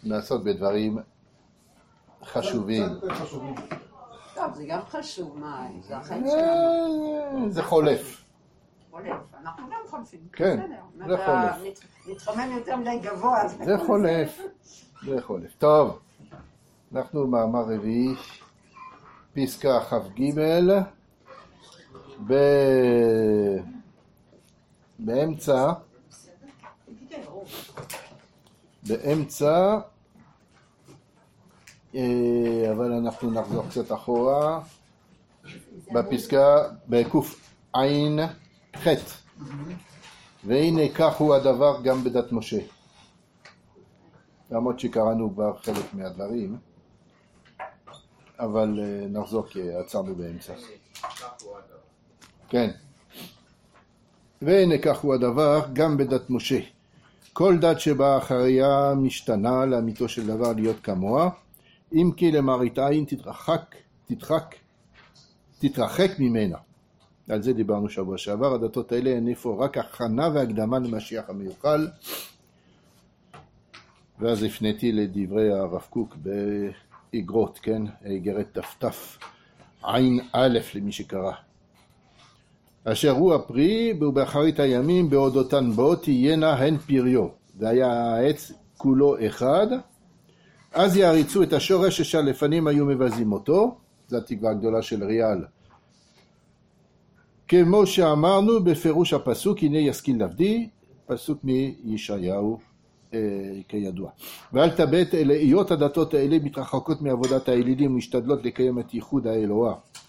נעסוק בדברים חשובים. טוב, זה גם חשוב, מה, זה החיים שלנו. זה חולף. חולף, אנחנו גם חולפים. כן, זה חולף. נתחומם יותר מדי גבוה. זה חולף. זה חולף. טוב, אנחנו מאמר רביעי, פסקה כ"ג, באמצע, אבל אנחנו נחזור קצת אחורה, בפסקה, בקע"ח, והנה כך הוא הדבר גם בדת משה. למרות שקראנו כבר חלק מהדברים, אבל נחזור כי עצרנו באמצע. כן. והנה כך הוא הדבר גם בדת משה. כל דת שבאה אחריה משתנה לאמיתו של דבר להיות כמוה, אם כי למראית עין תתרחק ממנה. על זה דיברנו שבוע שעבר. הדתות האלה הן איפה רק הכנה והקדמה למשיח המיוחל. ואז הפניתי לדברי הרב קוק באגרות, כן? איגרת ת"ת עין א' למי שקרא. אשר הוא הפרי, ובאחרית הימים בעוד אותן בו תהיינה הן פריו. והיה העץ כולו אחד. אז יעריצו את השורש ששלפנים היו מבזים אותו. זו התקווה הגדולה של ריאל. כמו שאמרנו בפירוש הפסוק, הנה ישכיל לבדי, פסוק מישעיהו כידוע. ואל תבט היות הדתות האלה מתרחקות מעבודת האלילים ומשתדלות לקיים את ייחוד האלוה.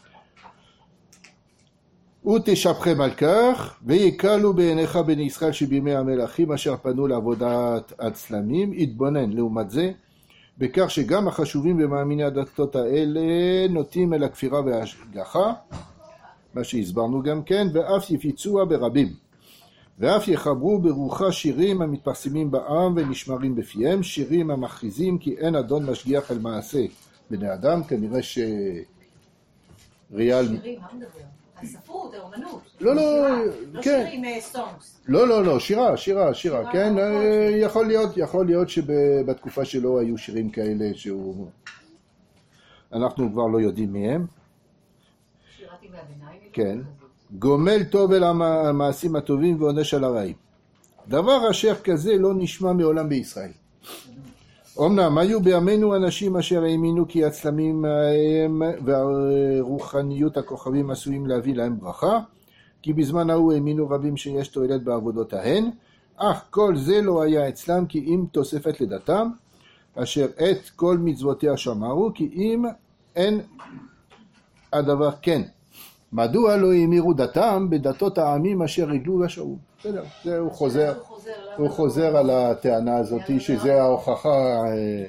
ותשבחם על כך, ויקלו בעיניך בני ישראל שבימי המלכים אשר פנו לעבודת הצלמים, התבונן לעומת זה, בכך שגם החשובים ומאמיני הדתות האלה נוטים אל הכפירה וההשגחה, מה שהסברנו גם כן, ואף יפיצוה ברבים, ואף יחברו ברוחה שירים המתפרסמים בעם ונשמרים בפיהם, שירים המכריזים כי אין אדון משגיח על מעשה בני אדם. כנראה שריאל... שירים, מה מדבר? הספרות, האומנות. לא, לא כן. שירים סונגס. לא, שירה, כן, יכול להיות שבתקופה שלו היו שירים כאלה שהוא... אנחנו כבר לא יודעים מהם. שירתי מהביניים. כן. גומל טוב אל המעשים הטובים ועונש על הרעים. דבר אשר כזה לא נשמע מעולם בישראל. אמנם היו בימינו אנשים אשר האמינו כי הצלמים הם והרוחניות הכוכבים עשויים להביא להם ברכה, כי בזמן ההוא האמינו רבים שיש תועלת בעבודות ההן, אך כל זה לא היה אצלם כי אם תוספת לדתם, אשר את כל מצוותיה שמרו, כי אם אין הדבר כן. מדוע לא האמירו דתם בדתות העמים אשר רגלו ושעו? בסדר, זה הוא חוזר על הטענה הזאת, שזה ההוכחה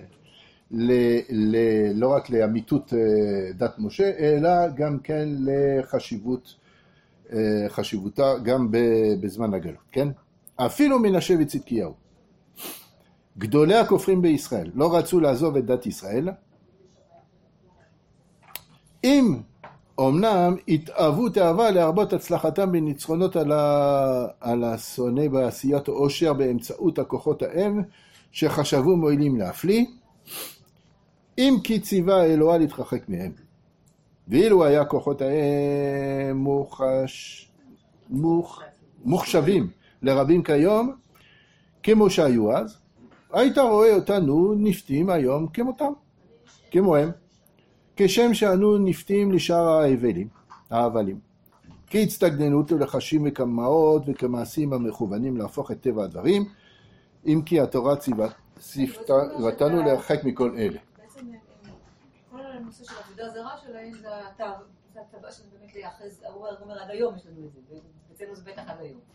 לא רק לאמיתות דת משה, אלא גם כן לחשיבותה גם בזמן הגלות, כן? אפילו מנשה וצדקיהו. גדולי הכופרים בישראל לא רצו לעזוב את דת ישראל, אם אמנם התאהבו תאווה להרבות הצלחתם בניצחונות על השונא בעשיית עושר באמצעות הכוחות האם שחשבו מועילים להפליא, אם כי ציווה האלוה להתרחק מהם. ואילו היה כוחות האם מוחשבים לרבים כיום, כמו שהיו אז, היית רואה אותנו נפתים היום כמוהם. כשם שאנו נפתים לשאר ההבלים, כהצטגננות ולחשים וכמאות וכמעשים המכוונים להפוך את טבע הדברים, אם כי התורה ציוותנו להרחק מכל אלה. בעצם כל הנושא של עבודה זרה שלהם זה הטבע שזה באמת לייחז, הוא אומר עד היום יש לנו את זה, ואצלנו זה בטח עד היום.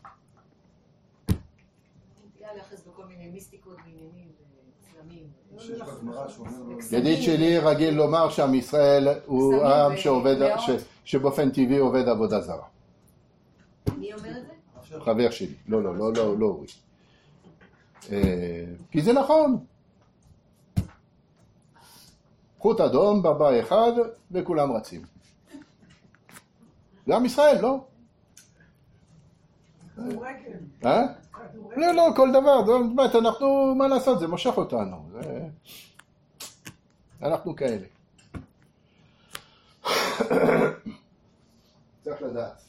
נטייה לייחז בכל מיני מיסטיקות ועניינים וסלמים. ידיד שלי רגיל לומר שעם ישראל הוא עם שבאופן טבעי עובד עבודה זרה. מי אומר את זה? חבר שלי, לא אורי. כי זה נכון. חוט אדום, בבא אחד, וכולם רצים. זה עם ישראל, לא? לא, כל דבר, אנחנו, מה לעשות, זה מושך אותנו. אנחנו כאלה. צריך לדעת.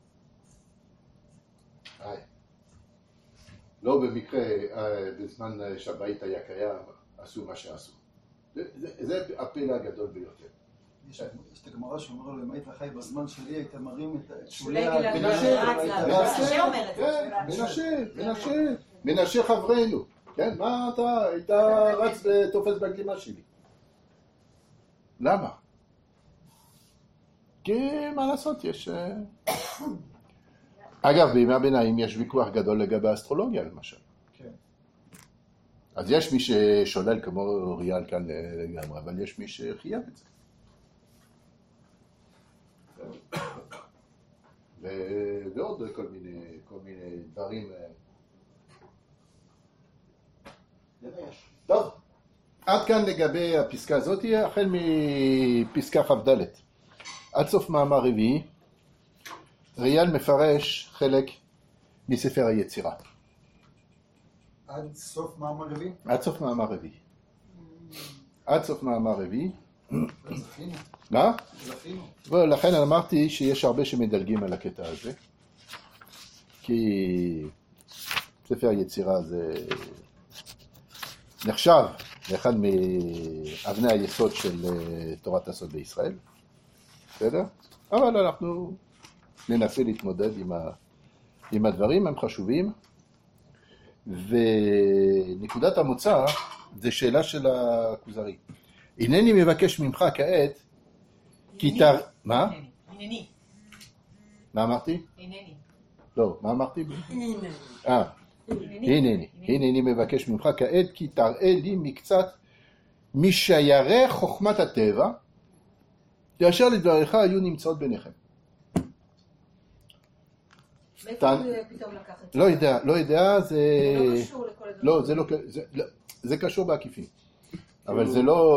לא במקרה, בזמן שהבית היה קיים, עשו מה שעשו. זה הפלא הגדול ביותר. יש את הגמרא שאומר לו, אם היית חי בזמן שלי, היית מרים את שולי מנשה חברנו. כן, מה אתה היית רץ ותופס בגלימה שלי? למה? כי מה לעשות, יש... אגב, בימי הביניים יש ויכוח גדול לגבי האסטרולוגיה, למשל. כן. אז יש מי ששולל כמו ריאל כאן לגמרי, אבל יש מי שחייב את זה. ועוד כל מיני דברים. טוב, עד כאן לגבי הפסקה הזאת, החל מפסקה כ"ד. עד סוף מאמר רביעי, ריאל מפרש חלק מספר היצירה. עד סוף מאמר רביעי? עד סוף מאמר רביעי. עד סוף מאמר רביעי. זכינו. מה? זכינו. ולכן אמרתי שיש הרבה שמדלגים על הקטע הזה. כי ספר היצירה זה נחשב לאחד מאבני היסוד של תורת הסוד בישראל. בסדר? אבל אנחנו ננסה להתמודד עם הדברים, הם חשובים. ונקודת המוצא זה שאלה של הכוזרי. אינני מבקש ממך כעת, כי מה? הנני. מה אמרתי? הנני. לא, מה אמרתי? הנני. הנני מבקש ממך כעת, כי תראה לי מקצת משיירי חוכמת הטבע, כאשר לדבריך היו נמצאות ביניכם. מאיפה הוא פתאום לקח את זה? לא יודע, זה... זה לא קשור לכל הדברים. לא, זה קשור בעקיפין. אבל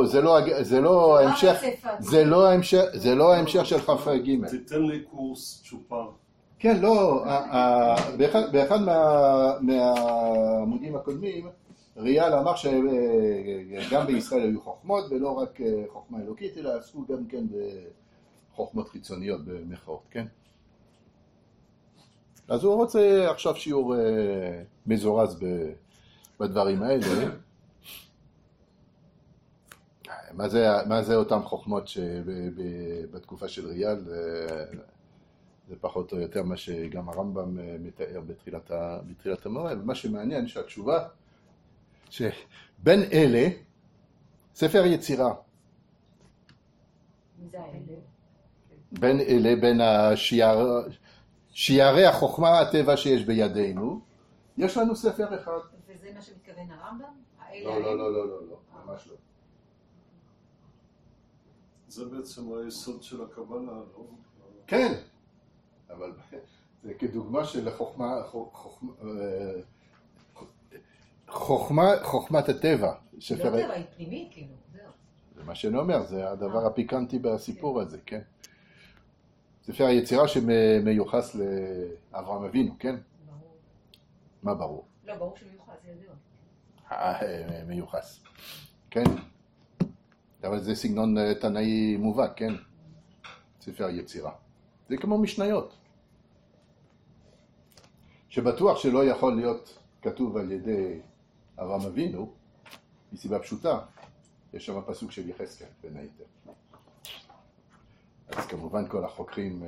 זה לא ההמשך של כ"ג. תיתן לי קורס צ'ופר. כן, לא, באחד מהעמודים הקודמים, ריאל אמר שגם בישראל היו חוכמות, ולא רק חוכמה אלוקית, אלא עשו גם כן בחוכמות חיצוניות במחאות, כן? אז הוא רוצה עכשיו שיעור מזורז בדברים האלה. מה זה אותם חוכמות שבתקופה של ריאל, זה פחות או יותר מה שגם הרמב"ם מתאר בתחילת המורה, ומה שמעניין שהתשובה שבין אלה, ספר יצירה, בין אלה, בין שיערי החוכמה הטבע שיש בידינו, יש לנו ספר אחד. וזה מה שמתכוון הרמב"ם? לא, ממש לא. זה בעצם היסוד של הקבלה, לא? כן, אבל זה כדוגמה של חוכמת הטבע. לא טבע, היא פנימית, כאילו, זהו. זה מה שאני אומר, זה הדבר הפיקנטי בסיפור הזה, כן? ספר היצירה שמיוחס לאברהם אבינו, כן? ברור. מה ברור? לא, ברור שמיוחס, זה ידוע. מיוחס, כן? אבל זה סגנון תנאי מובהק, כן? ספר היצירה. זה כמו משניות. שבטוח שלא יכול להיות כתוב על ידי אברהם אבינו, מסיבה פשוטה. יש שם פסוק של יחזקאל, בין היתר. אז כמובן כל החוקרים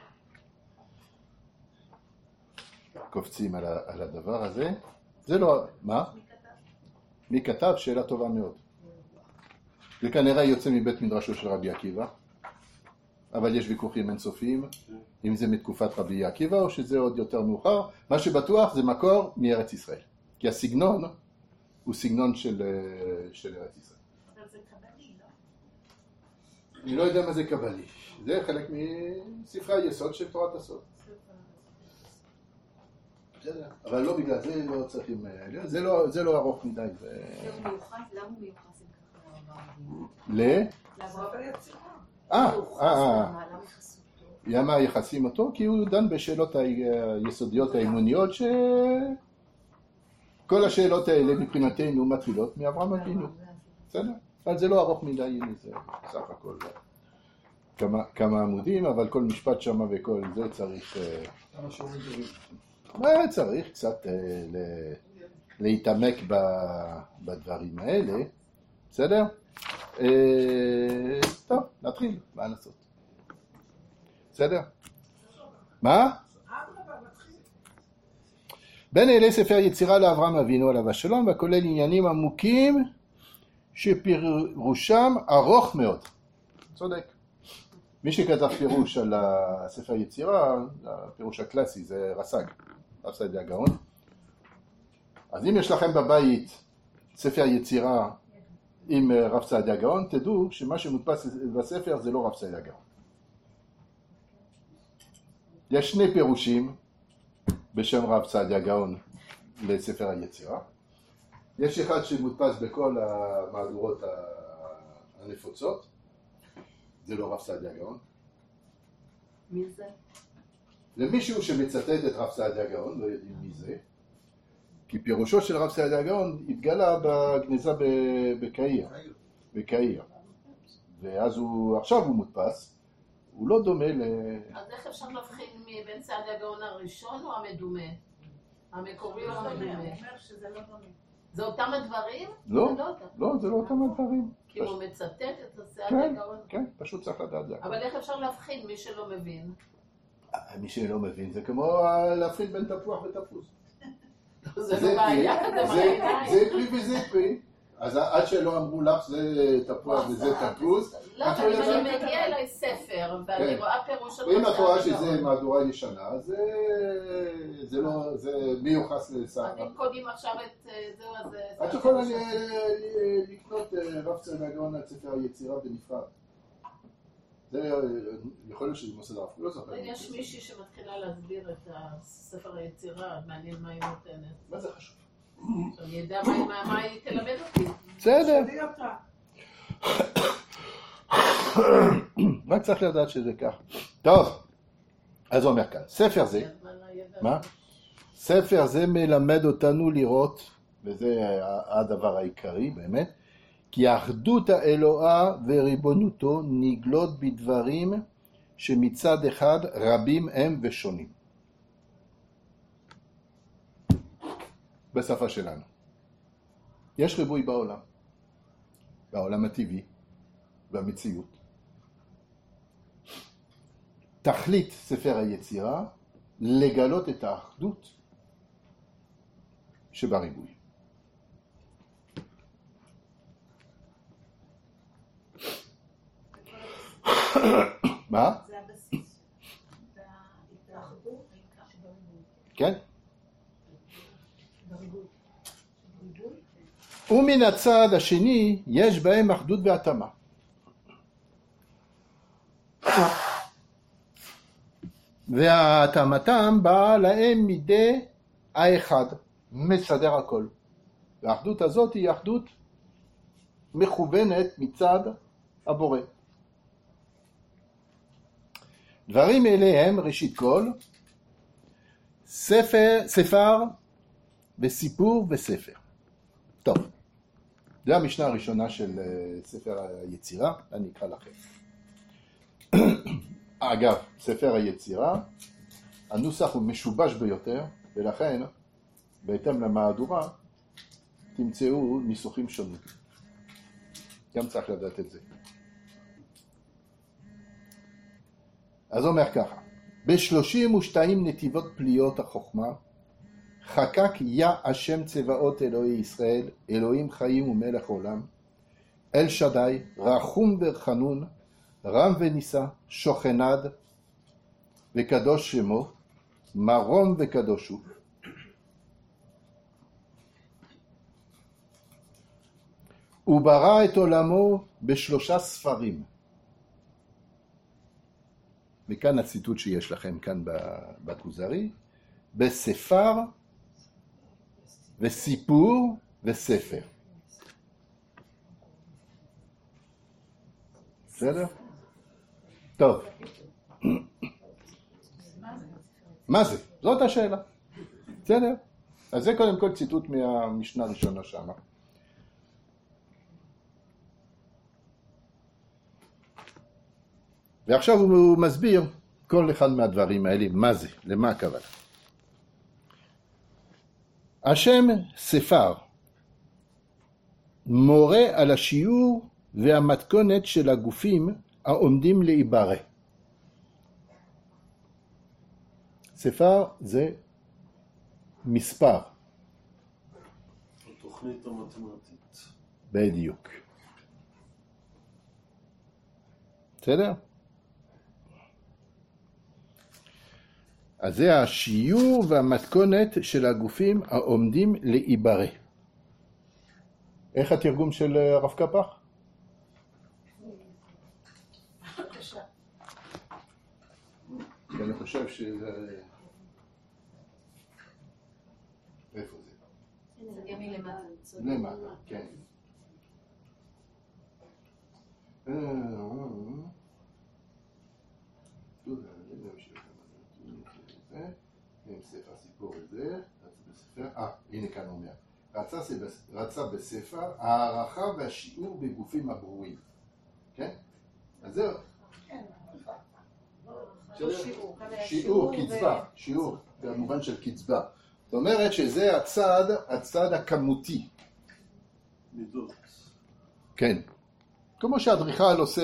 קופצים על הדבר הזה. זה לא... מה? מי כתב? שאלה טובה מאוד. זה כנראה יוצא מבית מדרשו של רבי עקיבא, אבל יש ויכוחים אינסופיים, אם זה מתקופת רבי עקיבא או שזה עוד יותר מאוחר. מה שבטוח זה מקור מארץ ישראל, כי הסגנון הוא סגנון של ארץ ישראל. אבל זה קבלי, לא? אני לא יודע מה זה קבלי. זה חלק מספרי היסוד של תורת הסוד. אבל לא בגלל זה לא צריכים... זה לא ארוך מדי. זה מיוחס? למה הוא מיוחס עם ככה? לאברהם למה יחסים אותו? כי הוא דן בשאלות היסודיות האמוניות כל השאלות האלה מבחינתנו מתחילות מאברהם אבינו. בסדר? אבל זה לא ארוך מדי, זה בסך הכל כמה עמודים, אבל כל משפט שמה וכל זה צריך... כמה שיעורים טובים. צריך קצת להתעמק בדברים האלה, בסדר? טוב, נתחיל, מה לעשות? בסדר? מה? בין אלה ספר יצירה לאברהם אבינו עליו השלום, והכולל עניינים עמוקים שפירושם ארוך מאוד. צודק. מי שכתב פירוש על הספר יצירה, הפירוש הקלאסי, זה רס"ג, רב סעדיה גאון. אז אם יש לכם בבית ספר יצירה עם רב סעדיה גאון, תדעו שמה שמודפס בספר זה לא רב סעדיה גאון. יש שני פירושים בשם רב סעדיה גאון לספר היצירה. יש אחד שמודפס בכל המהדורות הנפוצות, זה לא רב סעדיה גאון. מי זה? זה מישהו שמצטט את רב סעדיה גאון, לא יודעים מי זה, כי פירושו של רב סעדיה גאון התגלה בגניזה בקהיר. ואז עכשיו הוא מודפס, הוא לא דומה אז איך אפשר להבחין בין סעדיה גאון הראשון או המדומה? המקורי או המדומה? הוא אומר שזה לא דומה. זה אותם הדברים? לא, זה לא אותם הדברים. כי הוא מצטט את סעדיה גאון? כן, פשוט צריך לדעת זה. אבל איך אפשר להבחין מי שלא מבין? מי שלא מבין זה כמו להבחין בין תפוח ותפוז. זה לא בעיה, זה פרי וזה פרי. אז עד שלא אמרו לך זה תפוח וזה תפוז. לא, אבל אם אני מגיע אליי ספר ואני רואה פירוש של אם את רואה שזה מהדורה ישנה, זה מיוחס לסעדה. אז אם קודים עכשיו את זהו, אז... את יכולה לקנות רב סעדיה גאון על ספר היצירה בנפרד. זה יכול להיות שזה מוסד הרב, לא זוכר. יש מישהי שמתחילה להסביר את ספר היצירה, מעניין מה היא נותנת. מה זה חשוב? אני יודע מה היא תלמד אותי. בסדר. רק צריך לדעת שזה כך. טוב, אז הוא אומר כאן, ספר זה, מה? ספר זה מלמד אותנו לראות, וזה הדבר העיקרי באמת, כי אחדות האלוהה וריבונותו נגלות בדברים שמצד אחד רבים הם ושונים. בשפה שלנו. יש ריבוי בעולם הטבעי, במציאות. תכלית ספר היצירה, לגלות את האחדות שבריבוי. מה? זה הבסיס. והאחדות שבריבוי. כן. ומן הצד השני יש בהם אחדות והתאמה. והתאמתם באה להם מידי האחד, מסדר הכל. והאחדות הזאת היא אחדות מכוונת מצד הבורא. דברים אלה הם ראשית כל, ספר וסיפור וספר. טוב, זו המשנה הראשונה של ספר היצירה, אני אקרא לכם. אגב, ספר היצירה, הנוסח הוא משובש ביותר, ולכן, בהתאם למהדורה, תמצאו ניסוחים שונים. גם צריך לדעת את זה. אז אומר ככה, ב-32 נתיבות פליות החוכמה, חקק יה השם צבאות אלוהי ישראל, אלוהים חיים ומלך עולם, אל שדי, רחום וחנון, רם ונישא, שוכנד וקדוש שמו, מרום וקדוש הוא. הוא ברא את עולמו ב3 ספרים. וכאן הציטוט שיש לכם כאן בכוזרי, בספר וסיפור וספר. בסדר? טוב. מה זה? זאת השאלה. בסדר? אז זה קודם כל ציטוט מהמשנה הראשונה שמה. ועכשיו הוא מסביר כל אחד מהדברים האלה, מה זה, למה הכוונה. השם ספר מורה על השיעור והמתכונת של הגופים העומדים להיברא. ספר זה מספר. התוכנית המתמטית. בדיוק. בסדר? אז זה השיעור והמתכונת של הגופים העומדים להיברא. איך התרגום של הרב קפח? אני חושב שזה... איפה זה? זה גם מלמטה. למטה, כן. הסיפור הזה, הנה כאן אומר, רצה בספר הערכה והשיעור בגופים הברואים, כן? אז זהו. שיעור, קצבה, שיעור, במובן של קצבה. זאת אומרת שזה הצד הכמותי. מידות. כן. כמו שהאדריכל עושה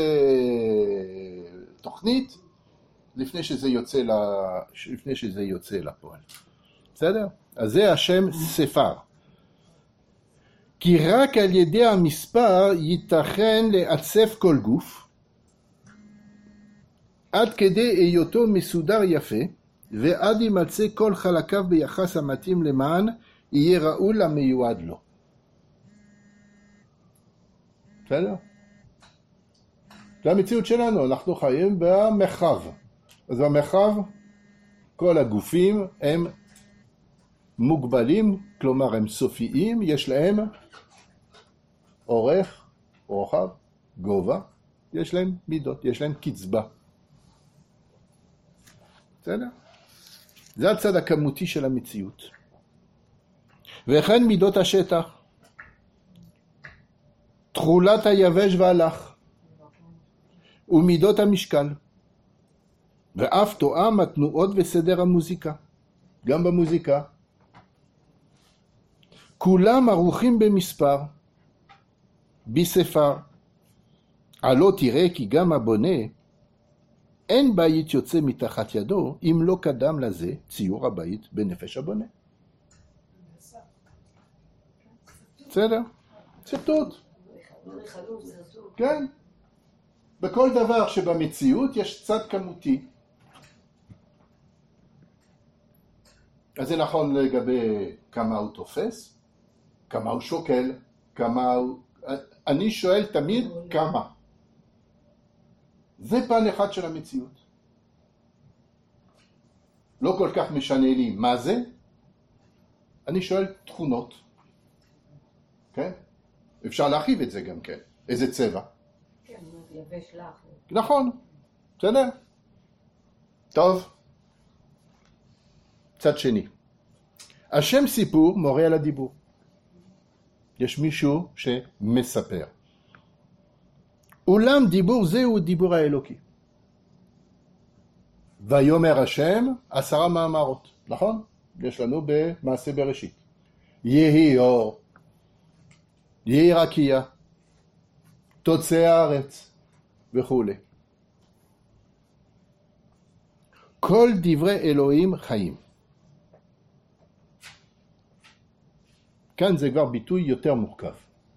תוכנית לפני שזה יוצא לפועל. בסדר? אז זה השם ספר. כי רק על ידי המספר ייתכן לעצב כל גוף, עד כדי היותו מסודר יפה, ועד ימצא כל חלקיו ביחס המתאים למען יהיה ראוי למיועד לו. בסדר? זה המציאות שלנו, אנחנו חיים במרחב. אז במרחב כל הגופים הם מוגבלים, כלומר הם סופיים, יש להם אורך, רוחב, גובה, יש להם מידות, יש להם קצבה. בסדר? זה הצד הכמותי של המציאות. וכן מידות השטח, תכולת היבש והלך, ומידות המשקל, ואף תואם התנועות וסדר המוזיקה, גם במוזיקה. כולם ערוכים במספר, בספר. הלא תראה כי גם הבונה, אין בית יוצא מתחת ידו, אם לא קדם לזה ציור הבית בנפש הבונה. בסדר? ציטוט. כן. בכל דבר שבמציאות יש צד כמותי. אז זה נכון לגבי כמה הוא תופס, כמה הוא שוקל, כמה הוא... אני שואל תמיד כמה. זה פן אחד של המציאות. לא כל כך משנה לי מה זה, אני שואל תכונות. כן? אפשר להרחיב את זה גם כן. איזה צבע? כן, יבש לך. נכון, בסדר? טוב. צד שני. השם סיפור מורה על הדיבור. יש מישהו שמספר. אולם דיבור זה הוא דיבור האלוקי. ויאמר השם 10 מאמרות, נכון? יש לנו במעשה בראשית. יהי אור, יהי רקיע, תוצא הארץ וכו'. כל דברי אלוהים חיים. כאן זה כבר ביטוי יותר מורכב.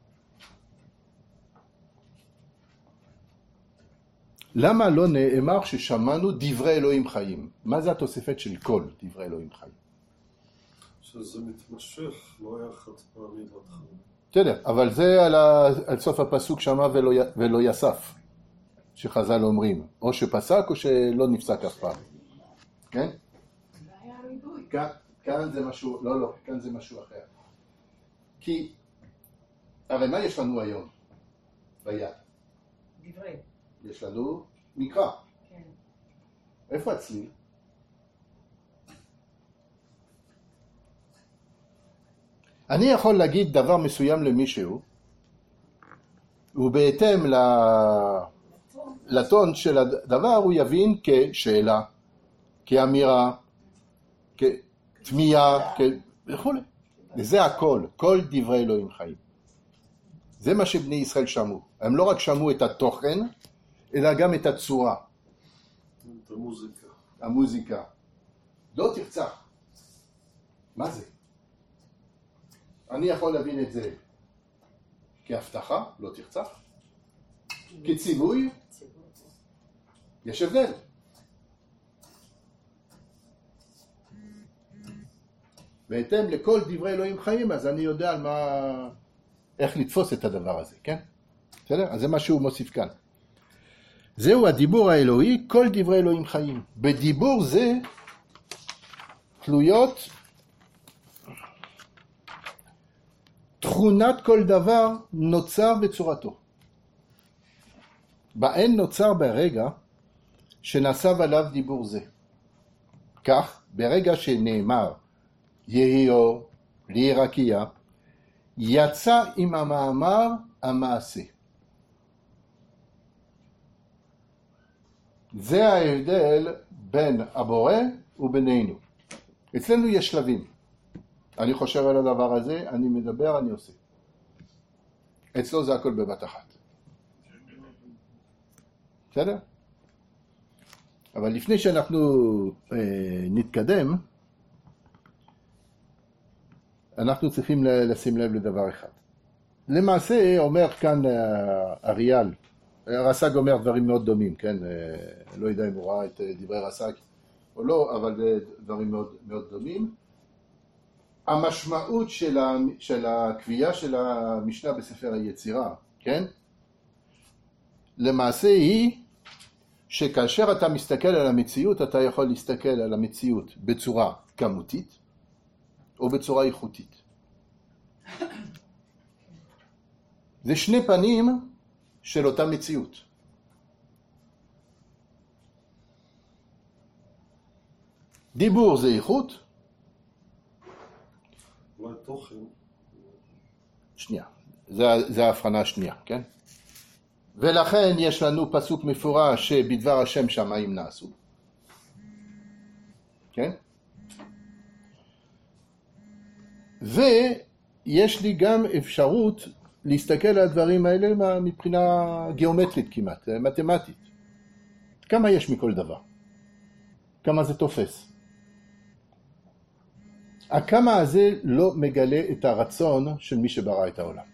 למה לא נאמר ששמענו דברי אלוהים חיים? מה זה התוספת של כל דברי אלוהים חיים? שזה מתמשך, לא היה חד פעמי בהתחלה. בסדר, אבל זה על סוף הפסוק שמה ולא יסף, שחז"ל אומרים, או שפסק או שלא נפסק אף פעם. כן? זה היה ריבוי. כאן זה משהו, לא, כאן זה משהו אחר. כי, הרי מה יש לנו היום ביד? דברי. יש לנו מקרא. כן. איפה הצליל? אני יכול להגיד דבר מסוים למישהו, ובהתאם לטון של הדבר הוא יבין כשאלה, כאמירה, כתמיהה, וכו'. וזה הכל, כל דברי אלוהים חיים. זה מה שבני ישראל שמעו. הם לא רק שמעו את התוכן, אלא גם את הצורה. את המוזיקה. המוזיקה. לא תרצח. מה זה? אני יכול להבין את זה כהבטחה, לא תרצח. כציווי, יש הבדל. בהתאם לכל דברי אלוהים חיים, אז אני יודע על מה, איך לתפוס את הדבר הזה, כן? בסדר? אז זה מה שהוא מוסיף כאן. זהו הדיבור האלוהי, כל דברי אלוהים חיים. בדיבור זה תלויות תכונת כל דבר נוצר בצורתו. בהן נוצר ברגע שנעשב עליו דיבור זה. כך, ברגע שנאמר יהי אור, לי רקיע, יצא עם המאמר המעשה. זה ההבדל בין הבורא ובינינו. אצלנו יש שלבים. אני חושב על הדבר הזה, אני מדבר, אני עושה. אצלו זה הכל בבת אחת. בסדר? אבל לפני שאנחנו נתקדם, אנחנו צריכים לשים לב לדבר אחד. למעשה אומר כאן אריאל, רס"ג אומר דברים מאוד דומים, כן? לא יודע אם הוא ראה את דברי רס"ג או לא, אבל דברים מאוד, מאוד דומים. המשמעות של הקביעה של המשנה בספר היצירה, כן? למעשה היא שכאשר אתה מסתכל על המציאות, אתה יכול להסתכל על המציאות בצורה כמותית או בצורה איכותית. זה שני פנים של אותה מציאות. דיבור זה איכות. אולי תוכן. שנייה, זה ההבחנה השנייה, כן? ולכן יש לנו פסוק מפורש שבדבר השם שמיים נעשו. כן? ויש לי גם אפשרות להסתכל על הדברים האלה מבחינה גיאומטרית כמעט, מתמטית. כמה יש מכל דבר? כמה זה תופס? הכמה הזה לא מגלה את הרצון של מי שברא את העולם.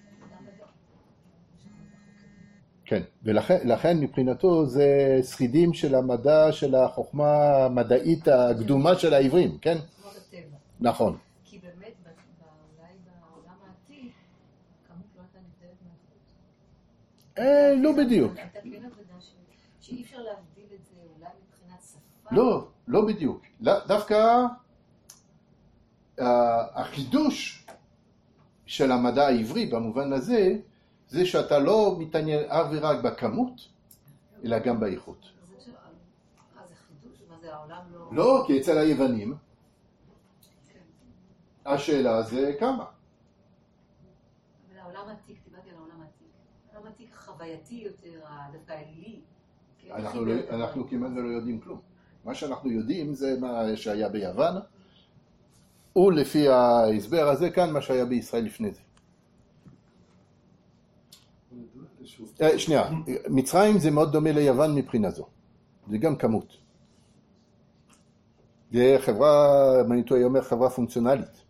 כן, ולכן מבחינתו זה שרידים של המדע, של החוכמה המדעית הקדומה של העברים, כן? כמו בטבע. נכון. כי באמת, אולי בעולם העתיק, כמות לא הייתה נבדלת מהאיכות. לא בדיוק. הייתה כן עבודה שאי אפשר להבדיל את זה אולי מבחינת שפה. לא בדיוק. דווקא החידוש של המדע העברי במובן הזה, זה שאתה לא מתעניין אך ורק בכמות, אלא גם באיכות. זה חידוש? מה זה העולם לא... לא, כי אצל היוונים, השאלה זה כמה. אבל העולם העתיק, דיברתי על העולם העתיק. העולם העתיק חווייתי יותר, דווקא אלילי. אנחנו כמעט לא יודעים כלום. מה שאנחנו יודעים זה מה שהיה ביוון, ולפי ההסבר הזה כאן מה שהיה בישראל לפני זה. שנייה, מצרים זה מאוד דומה ליוון מבחינה זו. זה גם כמות. זה חברה, מניטו אומר, חברה פונקציונלית.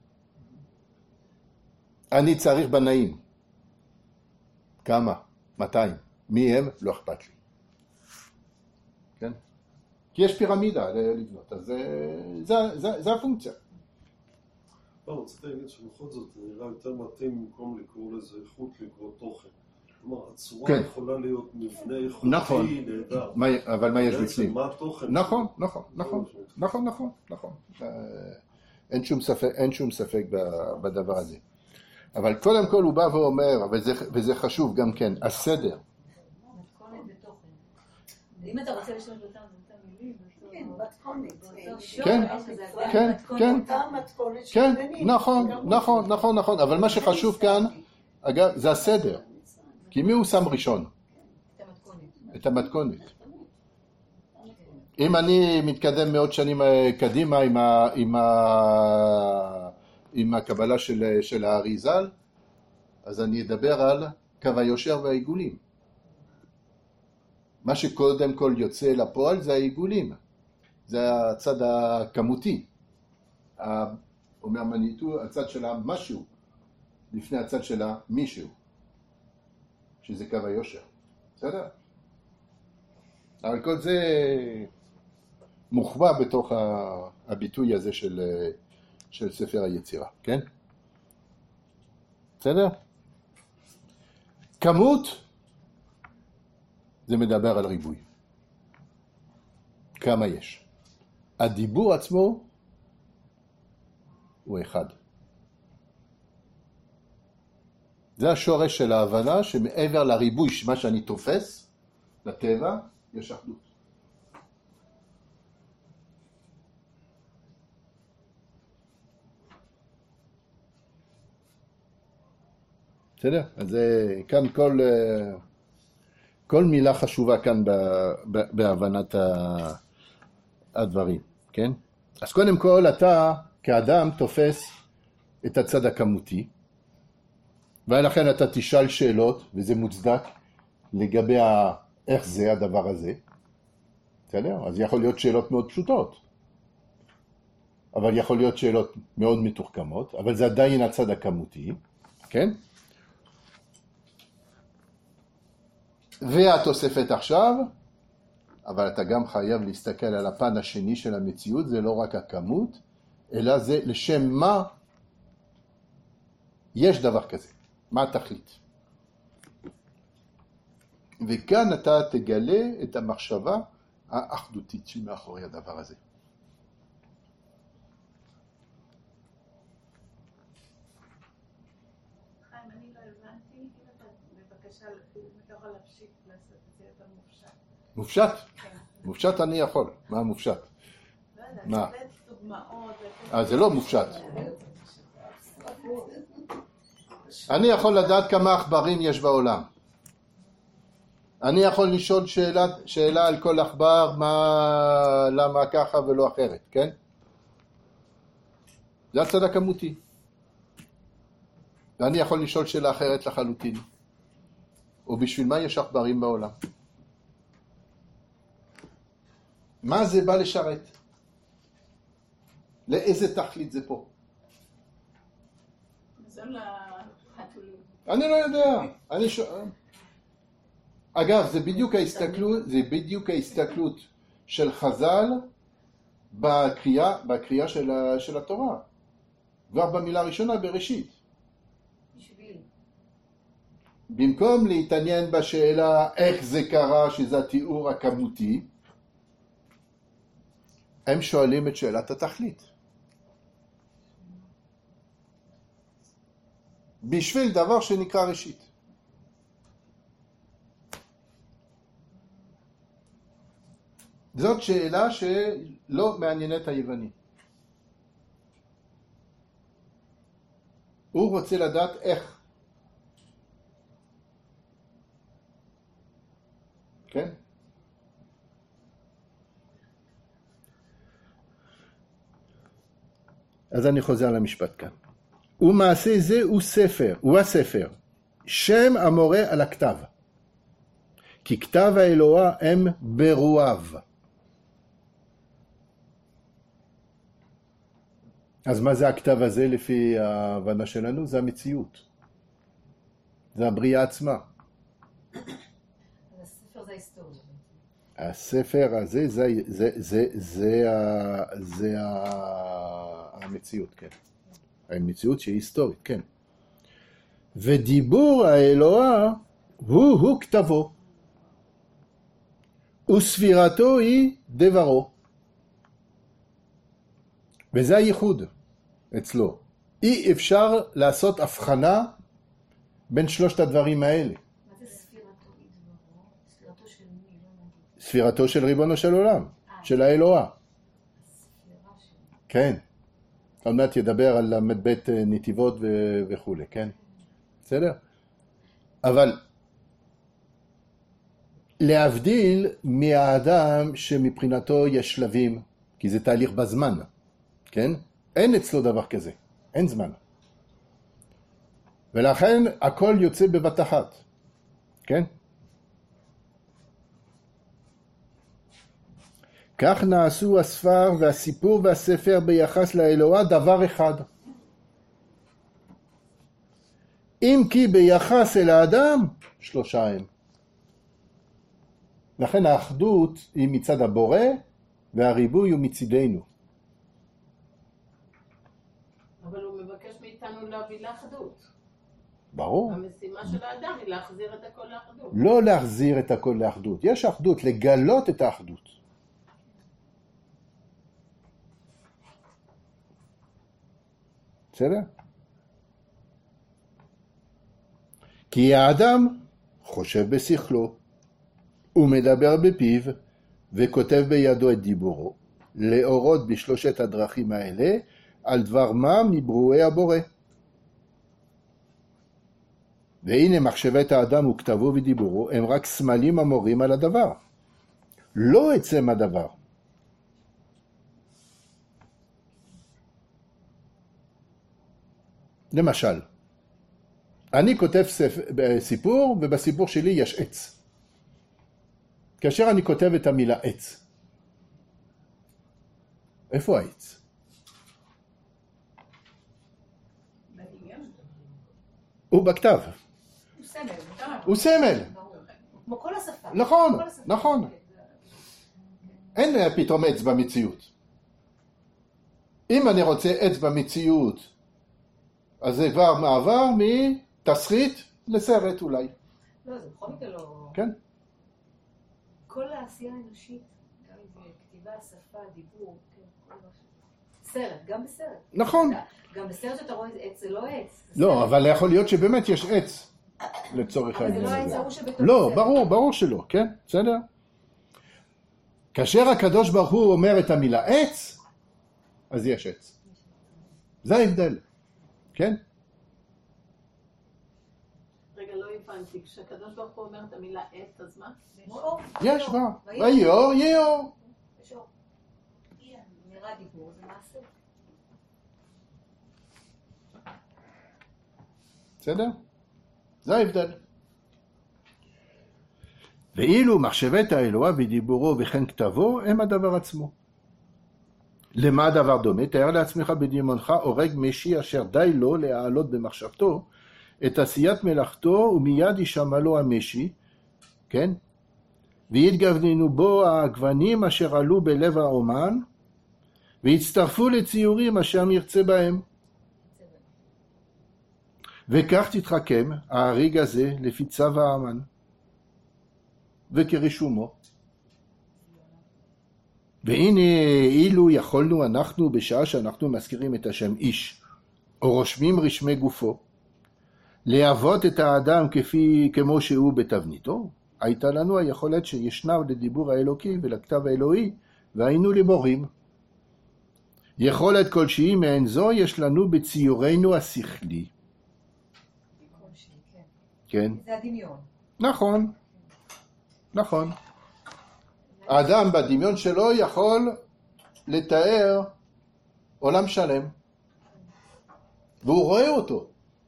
אני צריך בנאים. כמה? 200. מי הם? לא אכפת לי. כן? כי יש פירמידה לבנות, אז זה הפונקציה. לא, רציתי להגיד שבכל זאת זה נראה יותר מתאים במקום לקרוא לזה איכות, לקרוא תוכן. כלומר, הצורה כן. יכולה להיות מבנה איכותי, נכון. נהדר. אבל מה יש בעצם בפנים? מה התוכן? נכון. אין שום ספק בדבר הזה. אבל קודם כל הוא בא ואומר, וזה חשוב גם כן, הסדר. מתכונת ותוכן. אם אתה רוצה לשאול אותם מילים, כן, מתכונת. כן, אותה מתכונת של בנים. נכון, אבל מה שחשוב כאן, אגב, זה הסדר. כי מי הוא שם ראשון? את המתכונת. את המתכונת. אם אני מתקדם מאות שנים קדימה עם הקבלה של האריז"ל, אז אני אדבר על קו היושר והעיגולים. מה שקודם כל יוצא לפועל זה העיגולים. זה הצד הכמותי. אומר מניטו, הצד של המשהו, לפני הצד של המישהו, שזה קו היושר. בסדר? אבל כל זה מוחבא בתוך הביטוי הזה של ספר היצירה, כן? בסדר? כמות זה מדבר על ריבוי. כמה יש? הדיבור עצמו הוא אחד. זה השורש של ההבנה שמעבר לריבוי, מה שאני תופס, לטבע, יש אחדות. בסדר? אז כאן כל מילה חשובה כאן בהבנת הדברים, כן? אז קודם כל אתה כאדם תופס את הצד הכמותי, ולכן אתה תשאל שאלות, וזה מוצדק לגבי איך זה הדבר הזה. בסדר? אז יכול להיות שאלות מאוד פשוטות, אבל יכול להיות שאלות מאוד מתוחכמות, אבל זה עדיין הצד הכמותי, כן? והתוספת עכשיו, אבל אתה גם חייב להסתכל על הפן השני של המציאות, זה לא רק הכמות, אלא זה לשם מה יש דבר כזה, מה התכלית. וכאן אתה תגלה את המחשבה האחדותית שמאחורי הדבר הזה. חיים, אני לא הבנתי, אם אתה בבקשה, אם אתה יכול להפשיט לעשות את זה יותר מופשט. מופשט? מופשט אני יכול. מה מופשט? לא יודעת, מה? לתת דוגמאות. זה לא מופשט. אני יכול לדעת כמה עכברים יש בעולם. אני יכול לשאול שאלה על כל עכבר, למה ככה ולא אחרת, כן? זה הצד הכמותי. ואני יכול לשאול שאלה אחרת לחלוטין. ובשביל מה יש עכברים בעולם? מה זה בא לשרת? לאיזה תכלית זה פה? מזון לחתולים. אני לא יודע. אגב, זה בדיוק ההסתכלות של חז"ל בקריאה של התורה. כבר במילה הראשונה בראשית. במקום להתעניין בשאלה איך זה קרה, שזה התיאור הכמותי, הם שואלים את שאלת התכלית. בשביל דבר שנקרא ראשית. זאת שאלה שלא מעניינת היווני. הוא רוצה לדעת איך. כן? אז אני חוזר למשפט כאן. ומעשה זה הוא הספר, שם המורה על הכתב. כי כתב האלוה הם ברואיו. אז מה זה הכתב הזה לפי ההבנה שלנו? זה המציאות. זה הבריאה עצמה. הספר זה ההיסטוריה. הספר הזה זה המציאות, כן. המציאות שהיא היסטורית, כן. ודיבור האלוה הוא כתבו. וספירתו היא דברו. וזה הייחוד אצלו. אי אפשר לעשות הבחנה בין שלושת הדברים האלה. מה זה ספירתו היא דברו? ספירתו של מי? לא נגיד. ספירתו של ריבונו של עולם, של האלוה. ספירה של... כן. עוד מעט ידבר על בית נתיבות וכו', כן? בסדר? אבל להבדיל מהאדם שמבחינתו יש שלבים, כי זה תהליך בזמן, כן? אין אצלו דבר כזה, אין זמן. ולכן הכל יוצא בבת אחת, כן? כך נעשו הספר והסיפור והספר ביחס לאלוה דבר אחד. אם כי ביחס אל האדם, שלושה הם. לכן האחדות היא מצד הבורא, והריבוי הוא מצידנו. אבל הוא מבקש מאיתנו להביא לאחדות. ברור. המשימה של האדם היא להחזיר את הכל לאחדות. לא להחזיר את הכל לאחדות. יש אחדות, לגלות את האחדות. בסדר? כי האדם חושב בשכלו, הוא מדבר בפיו, וכותב בידו את דיבורו, להורות בשלושת הדרכים האלה, על דבר מה מברואי הבורא. והנה מחשבת האדם וכתבו ודיבורו, הם רק סמלים המורים על הדבר. לא עצם הדבר. למשל, אני כותב סיפור, ובסיפור שלי יש עץ. כאשר אני כותב את המילה עץ, איפה העץ? הוא בכתב. הוא סמל. הוא סמל. כמו כל השפה. נכון, נכון. אין פתאום עץ במציאות. אם אני רוצה עץ במציאות, אז זה כבר מעבר מתסריט לסרט אולי. לא, זה בכל מקרה לא... כן. כל העשייה האנושית, גם אם זה כתיבה, שפה, דיבור, כן, כל סרט, גם בסרט. נכון. גם בסרט שאתה רואה עץ, זה לא עץ. לא, אבל יכול להיות שבאמת יש עץ לצורך העניין הזה. אבל זה לא העץ שבתוך לא, הסרט. ברור שלא, כן? בסדר? כאשר הקדוש ברוך הוא אומר את המילה עץ, אז יש עץ. זה ההבדל. כן? רגע, לא הבנתי. כשהקדוש ברוך הוא אומר את המילה עת, אז מה? יש בה. ויאור, יאור. יש אור. נראה דיבור, זה מעשה. בסדר? זה ההבדל. ואילו מחשבת האלוה ודיבורו וכן כתבו הם הדבר עצמו. למה הדבר דומה? תאר לעצמך בדמיונך הורג משי אשר די לו להעלות במחשבתו את עשיית מלאכתו ומיד ישמע לו המשי, כן? ויתגווננו בו הגוונים אשר עלו בלב האומן והצטרפו לציורים אשר ירצה בהם. וכך תתחכם ההריג הזה לפי צו האמן וכרישומו. והנה אילו יכולנו אנחנו בשעה שאנחנו מזכירים את השם איש או רושמים רשמי גופו להוות את האדם כמו שהוא בתבניתו, הייתה לנו היכולת שישנה לדיבור האלוקי ולכתב האלוהי והיינו למורים. יכולת כלשהי מעין זו יש לנו בציורנו השכלי. כן. זה הדמיון. נכון. נכון. האדם בדמיון שלו יכול לתאר עולם שלם. והוא רואה אותו.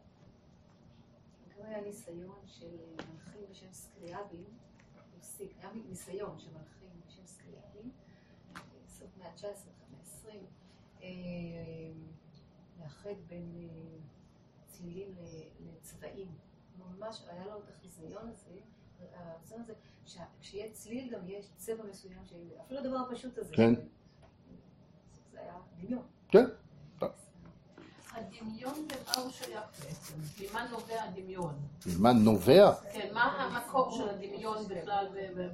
היה ניסיון של מלכים בשם סקריאבים, היה ניסיון של מלכים בשם סקריאבים, סוף מאה ה-19, מאה ה-20, לאחד בין צלילים לצבעים. ממש היה לו את החיזיון הזה, הרצון הזה, כשיהיה צליל גם יש צבע מסוים, אפילו הדבר הפשוט הזה. כן. זה היה דמיון. כן. הדמיון למה הוא שייך בעצם? ממה נובע הדמיון? ממה נובע? כן, מה המקור של הדמיון בכלל?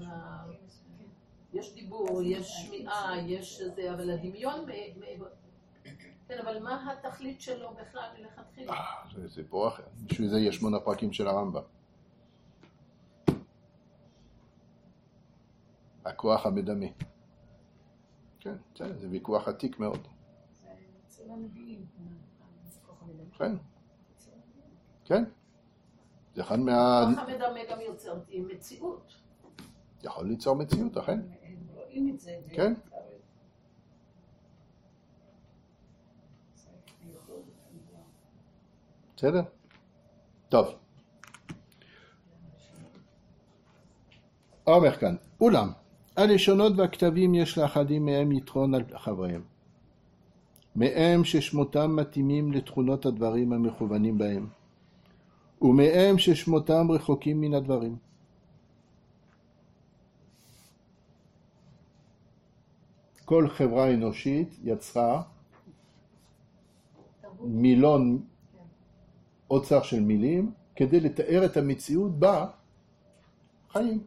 יש דיבור, יש שמיעה, יש זה, אבל הדמיון... כן, אבל מה התכלית שלו בכלל מלכתחילה? זה סיפור אחר. בשביל זה יש 8 פרקים של הרמב"ם. הכוח המדמה. כן, זה ויכוח עתיק מאוד. זה לא נביאים. כן. כן. זה אחד הכוח המדמה גם יוצר מציאות. יכול ליצור מציאות, אכן? הם רואים את זה. כן. בסדר? טוב. אומר כאן, אולם, הלשונות והכתבים יש לאחדים מהם יתרון על חבריהם. מהם ששמותם מתאימים לתכונות הדברים המכוונים בהם, ומהם ששמותם רחוקים מן הדברים. כל חברה אנושית יצרה מילון, אוצר של מילים, כדי לתאר את המציאות בחיים.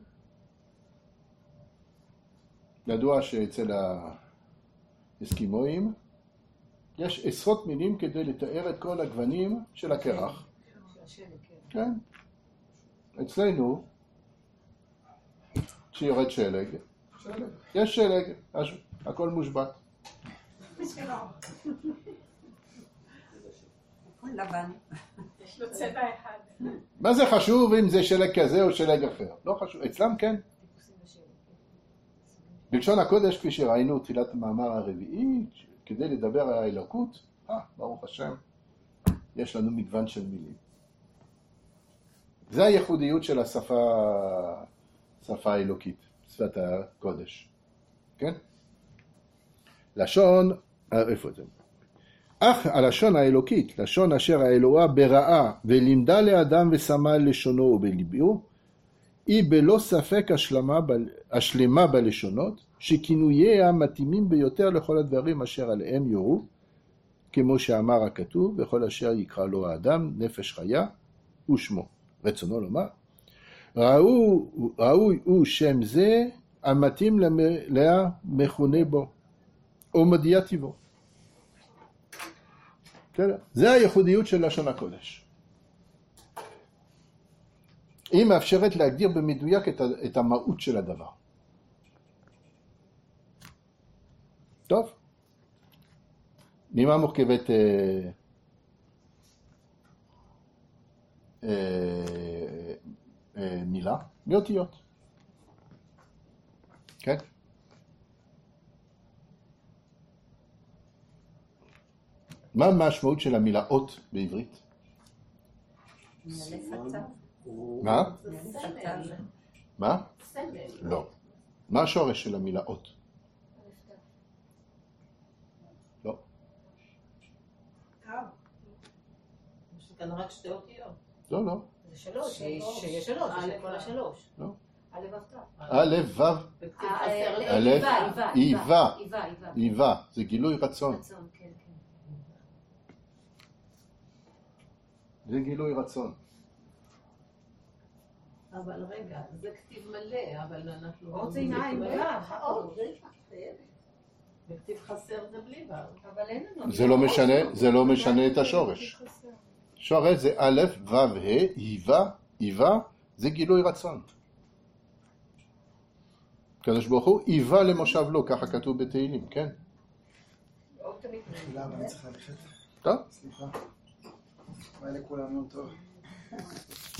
ידוע שאצל האסקימואים יש עשרות מילים כדי לתאר את כל הגוונים של הקרח. כן. אצלנו, כשיורד שלג, יש שלג, הכל מושבת. לבן. יש לו צבע אחד. מה זה חשוב אם זה שלג כזה או שלג אחר? לא חשוב, אצלם כן. בלשון הקודש, כפי שראינו תחילת המאמר הרביעי, כדי לדבר על האלוקות, ברוך השם, יש לנו מגוון של מילים. זה הייחודיות של השפה האלוקית, שפת הקודש. כן? לשון, איפה זה? אך הלשון האלוקית, לשון אשר האלוהה בראה ולימדה לאדם ושמה לשונו ובליבו, היא בלא ספק השלמה בלשונות, שכינוייה מתאימים ביותר לכל הדברים אשר עליהם יורו, כמו שאמר הכתוב, וכל אשר יקרא לו האדם, נפש חיה ושמו. רצונו לומר, ראוי הוא שם זה המתאים למכונה בו, או מדיע טיבו. זה הייחודיות של לשון הקודש. היא מאפשרת להגדיר במדויק את המהות של הדבר. טוב. ממה מורכבת מילה? מאותיות. כן? מה המשמעות של המילה אות בעברית? מה? מה? סמל. לא. מה השורש של המילה אות? לא. יש כאן רק שתי אותיות. לא, לא. זה שלוש, שיש שלוש, זה כל השלוש. לא. א' ו'. א' ו'. א', איבה. איבה. איבה. זה גילוי רצון. רצון, כן, כן. זה גילוי רצון. אבל רגע, זה כתיב מלא, אבל אנחנו... עוד זה עיניים, וכתיב חסר זה בלי ו'. אבל אין לנו... זה לא משנה את השורש. שורש זה א', ו', ה', איבה, זה גילוי רצון. הקדוש ברוך הוא איבה למושב לו, ככה כתוב בתהילים, כן? למה אני צריך ללכת? טוב. סליחה. מה לכולם יום טוב.